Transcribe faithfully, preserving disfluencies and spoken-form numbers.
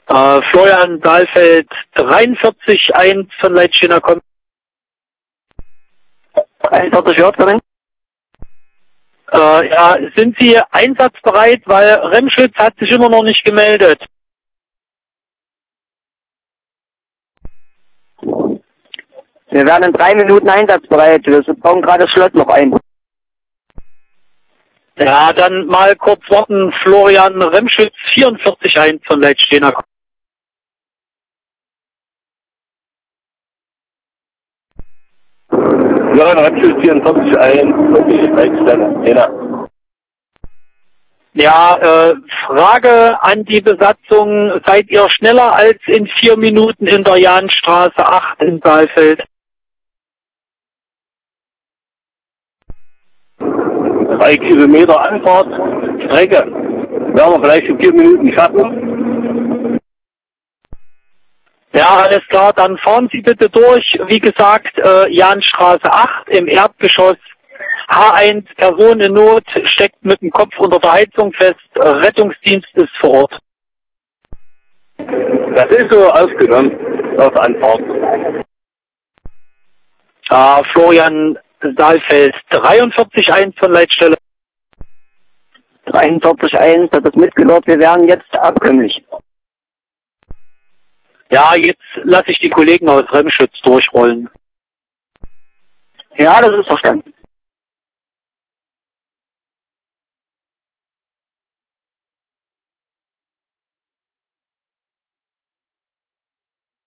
Äh, Florian Dahlfeld dreiundvierzig eins von Leitsteiner kommt. dreiundvierzig hört drin. Äh, ja, sind Sie einsatzbereit, weil Remschütz hat sich immer noch nicht gemeldet. Wir werden in drei Minuten einsatzbereit. Wir bauen gerade das Schloss noch ein. Ja, dann mal kurz warten. Florian Remschütz vierundvierzig eins von Leitsteiner. Florian Remschütz vierundvierzig eins, okay, Leitsteiner. Ja, äh, Frage an die Besatzung. Seid ihr schneller als in vier Minuten in der Jahnstraße acht in Saalfeld? Drei Kilometer Anfahrtsstrecke. Werden wir vielleicht in vier Minuten schaffen. Ja, alles klar, dann fahren Sie bitte durch. Wie gesagt, äh, Jahnstraße acht im Erdgeschoss. H eins, Person in Not, steckt mit dem Kopf unter der Heizung fest. Rettungsdienst ist vor Ort. Das ist so aufgenommen, auf Anfahrt. Äh, Florian Saalfeld dreiundvierzig eins von Leitstelle. dreiundvierzig eins hat das mitgehört. Wir werden jetzt abkömmlich. Ja, jetzt lasse ich die Kollegen aus Remschütz durchrollen. Ja, das ist verstanden.